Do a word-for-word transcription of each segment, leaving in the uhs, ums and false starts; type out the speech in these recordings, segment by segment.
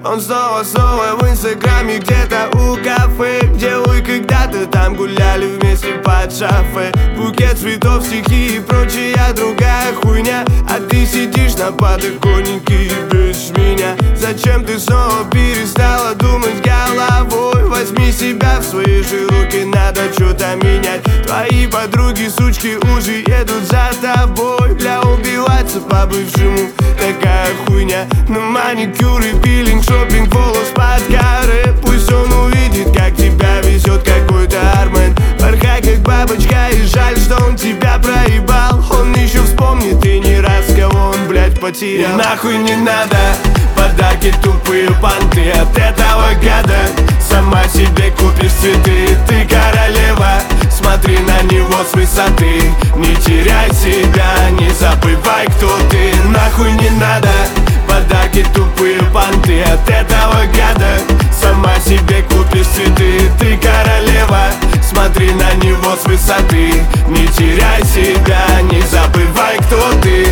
Он снова-снова в инстаграме, где-то у кафе, где вы когда-то там гуляли вместе под шофе. Букет цветов, стихи и прочая другая хуйня, а ты сидишь на подоконнике и без меня. Зачем ты снова перестала думать головой? Возьми себя в свои же руки, надо что-то менять. Твои подруги, сучки, уже едут за тобой. Бля, убиваться по-бывшему такая хуйня. На маникюр и пилинг, шопинг, волос под каре. Пусть он увидит, как тебя везет какой-то армен. Порхай как бабочка, и жаль, что он тебя проебал. Он еще вспомнит и не раз, кого он, блядь, потерял. И нахуй не надо подарки, тупые понты от этого гада. Сама себе купишь цветы, ты королева. Смотри на него с высоты, не теряй себя, не забывай, кто ты. Нахуй не надо подарки, тупые понты от этого гада. Сама себе купишь цветы, ты королева. Смотри на него с высоты, не теряй себя, не забывай, кто ты.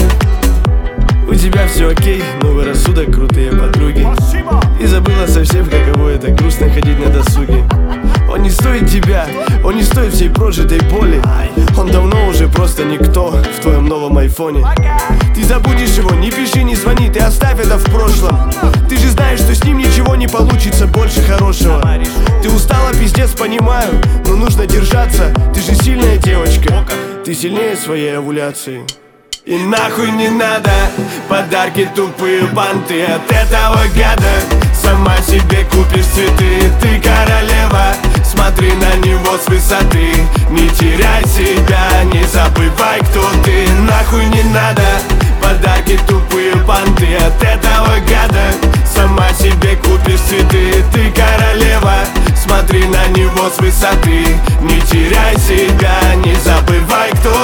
У тебя все окей, новый рассудок, крутые подруги. И забыла совсем, каково это грустно ходить на досуге. Он не стоит тебя, он не стоит всей прожитой боли. Он давно уже просто никто в твоем новом айфоне. Ты забудешь его, не пиши, не звони, ты оставь это в прошлом. Ты же знаешь, что с ним ничего не получится больше хорошего. Ты устала, пиздец, понимаю, но нужно держаться. Ты же сильная девочка, ты сильнее своей овуляции. И нахуй не надо подарки, тупые банты от этого гада. Сама себе купишь цветы, ты королева. Смотри на него с высоты, не теряй себя, не забывай, кто ты. Нахуй не надо подарки, тупые банты от этого гада. Сама себе купишь цветы, ты королева. Смотри на него с высоты, не теряй себя, не забывай, кто